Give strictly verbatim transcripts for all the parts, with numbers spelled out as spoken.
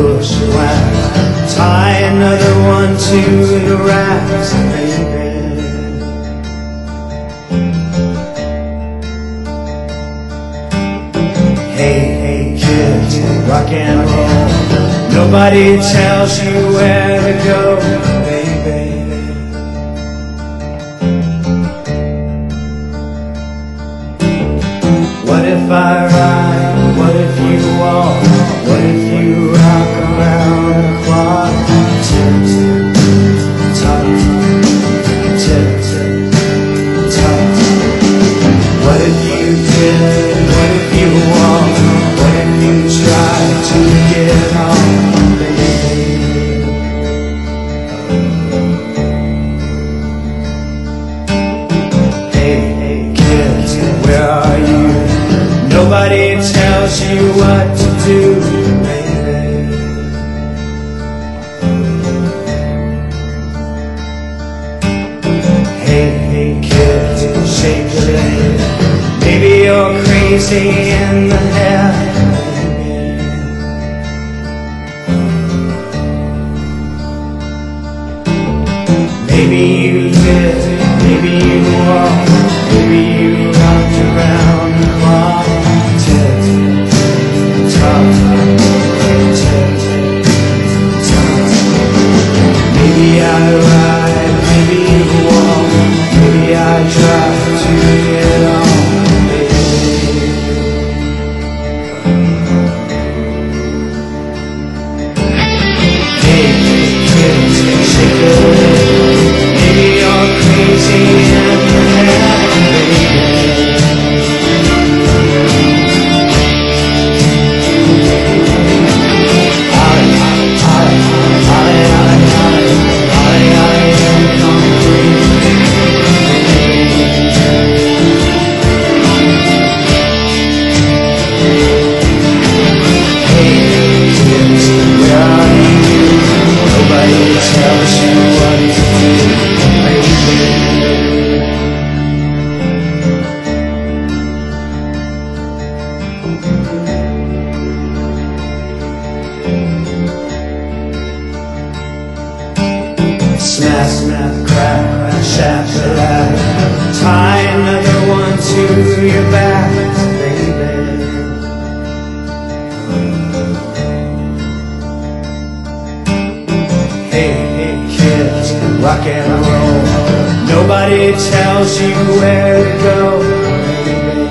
bushwhack. Tie another one to the racks, baby. Hey, hey, kids, rock and roll. Nobody tells you where to go, baby. What if I ride? What if you walk? What if you rock around the clock? Tip, top, tip, top. What if you did? What if you walk? What if you try to get on, baby? Hey, hey, kids, where are you? Nobody tells you what to do, baby. Hey, hey, kids, shake your leg. Maybe you're crazy in the head, baby. Maybe you did, maybe you walked, maybe you rocked around the clock. Tip, top, tip, top. Maybe I ride, maybe you walk, maybe I try to get on. Snap, snap, crack, shack-a-lack. Tie another one to your back, baby. Hey, hey, kids, rock and roll. Nobody tells you where to go, baby.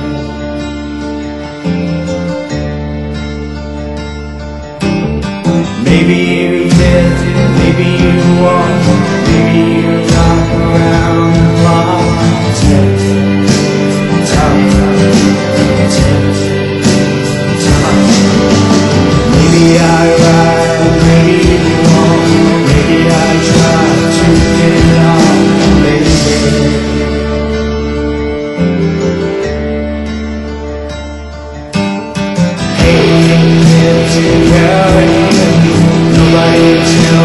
Maybe you did, maybe you walk, maybe you rock around the clock. Tip, top, tip, top. Maybe I ride, maybe you walk, maybe I try to get on, baby. Hey, kids, where are you? Nobody tells